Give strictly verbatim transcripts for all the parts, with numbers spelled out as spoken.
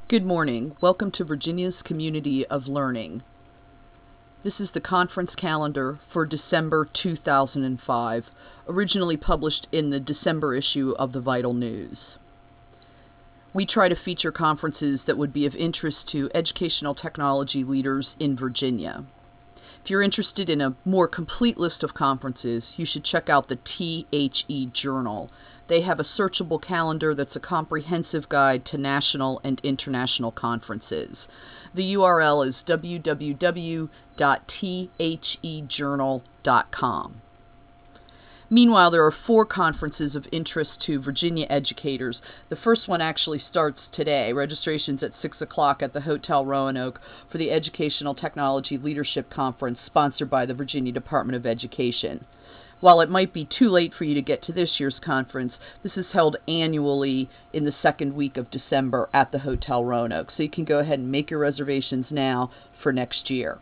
Good morning. Welcome to Virginia's Community of Learning. This is the conference calendar for December two thousand five, originally published in the December issue of the Vital News. We try to feature conferences that would be of interest to educational technology leaders in Virginia. If you're interested in a more complete list of conferences, you should check out the T H E Journal. They have a searchable calendar that's a comprehensive guide to national and international conferences. The U R L is w w w dot t h e journal dot com. Meanwhile, there are four conferences of interest to Virginia educators. The first one actually starts today. Registration's at six o'clock at the Hotel Roanoke for the Educational Technology Leadership Conference sponsored by the Virginia Department of Education. While it might be too late for you to get to this year's conference, this is held annually in the second week of December at the Hotel Roanoke. So you can go ahead and make your reservations now for next year.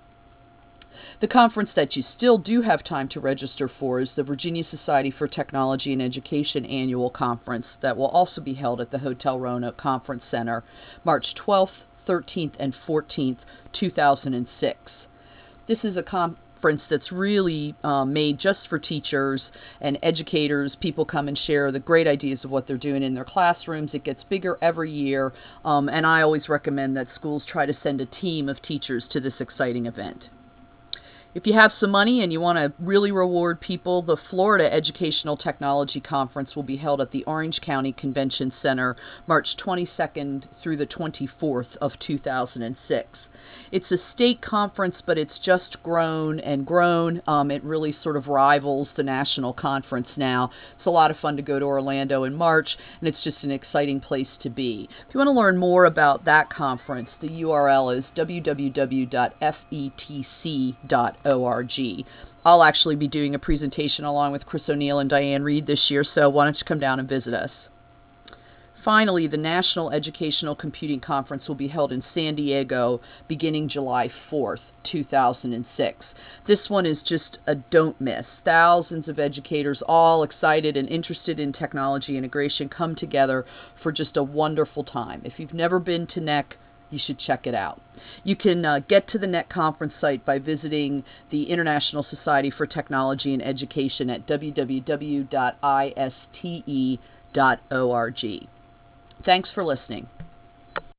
The conference that you still do have time to register for is the Virginia Society for Technology and Education Annual Conference that will also be held at the Hotel Roanoke Conference Center, March twelfth, thirteenth, and fourteenth, two thousand six. This is a conference that's really uh, made just for teachers and educators. People come and share the great ideas of what they're doing in their classrooms. It gets bigger every year, um, and I always recommend that schools try to send a team of teachers to this exciting event. If you have some money and you want to really reward people, the Florida Educational Technology Conference will be held at the Orange County Convention Center March twenty-second through the twenty-fourth of two thousand six. It's a state conference, but it's just grown and grown. Um, it really sort of rivals the national conference now. It's a lot of fun to go to Orlando in March, and it's just an exciting place to be. If you want to learn more about that conference, the U R L is w w w dot f e t c dot org. I'll actually be doing a presentation along with Chris O'Neill and Diane Reed this year, so why don't you come down and visit us. Finally, the National Educational Computing Conference will be held in San Diego beginning July fourth, two thousand six. This one is just a don't miss. Thousands of educators, all excited and interested in technology integration, come together for just a wonderful time. If you've never been to N E C, you should check it out. You can uh, get to the N E C conference site by visiting the International Society for Technology and Education at w w w dot i s t e dot org. Thanks for listening.